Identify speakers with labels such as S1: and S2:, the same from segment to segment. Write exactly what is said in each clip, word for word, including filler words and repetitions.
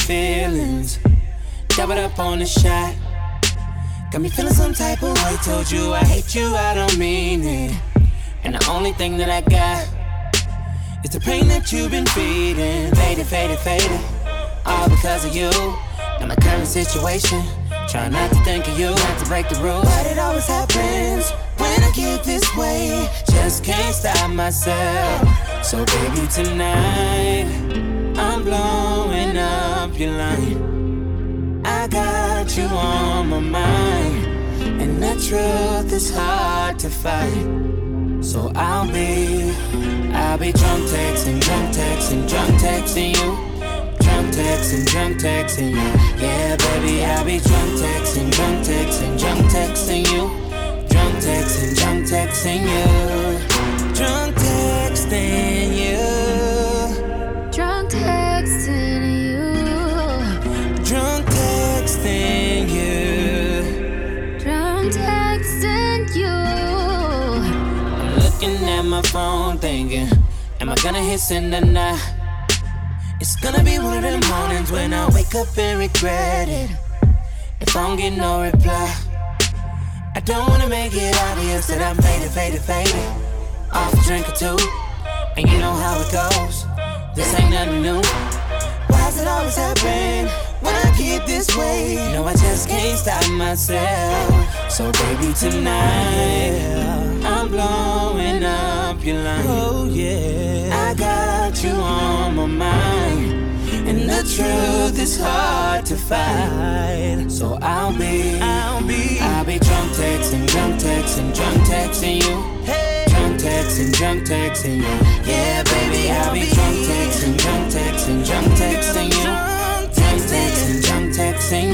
S1: feelings. Double up on the shot. Got me feeling some type of way. Told you I hate you, I don't mean it. And the only thing that I got is the pain that you've been feeding. Faded, faded, faded, all because of you. And my current situation, try not to think of you, not to break the rules. But it always happens when I get this way. Just can't stop myself. So baby, tonight I'm blowing up your line. I got you on my mind, and the truth is hard to fight. So I'll be, I'll be drunk texting, drunk texting, drunk texting you. Drunk texting, drunk texting you. Yeah, baby, I'll be drunk texting, drunk texting, drunk texting you. Drunk texting, drunk texting you. Drunk texting you.
S2: Drunk texting you.
S1: Drunk texting you.
S2: Drunk texting you.
S1: I'm looking at my phone thinking, am I gonna hit send or not? It's gonna be one of them mornings when I wake up and regret it if I don't get no reply. I don't wanna make it obvious that I'm faded, faded, faded off a drink or two, and you know how it goes. This ain't nothing new. Why does it always happen when I get this way? You know I just can't stop myself. So baby, tonight I'm blowing up your line. Oh yeah, I got you on my mind, and the truth is hard to fight. So I'll be, I'll be, I'll be drunk texting, drunk texting, drunk texting you. Hey. Drunk texting, drunk texting you. Yeah, baby, I'll be drunk texting, drunk texting, drunk texting you. Drunk texting, drunk texting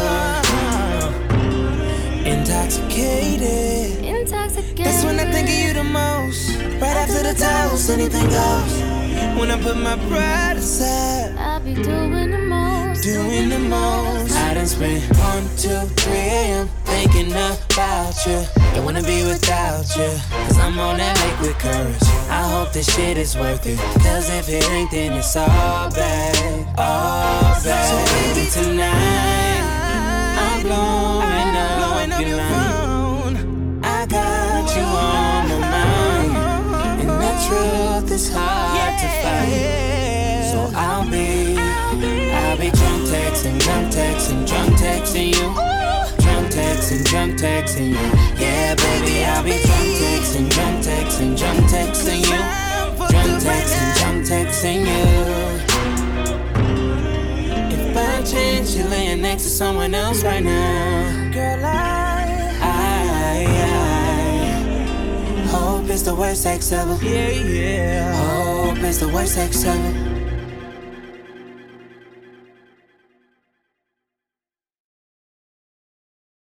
S1: you. Intoxicated.
S2: Intoxicated.
S1: That's when I think of you the most. Right after the toast, anything goes. When I put my pride aside,
S2: I'll be doing the most.
S1: doing the most. I done spent one, two, three a.m. thinking about you. Don't wanna be without you, cause I'm on that liquid courage. I hope this shit is worth it, cause if it ain't, then it's all bad, all bad. So baby, tonight I'm blowing up your line. I got you on my mind, and the truth is hard to fight. So I'll be, I'll be drunk texting, drunk texting, drunk texting you. Drunk texting, drunk texting you. Yeah, baby, I'll be drunk texting, drunk texting, drunk texting you. Drunk texting, drunk texting you. If by chance you're laying next to someone else right now, girl, I, I, I hope it's the worst sex ever. Yeah, yeah. Hope it's the worst sex ever.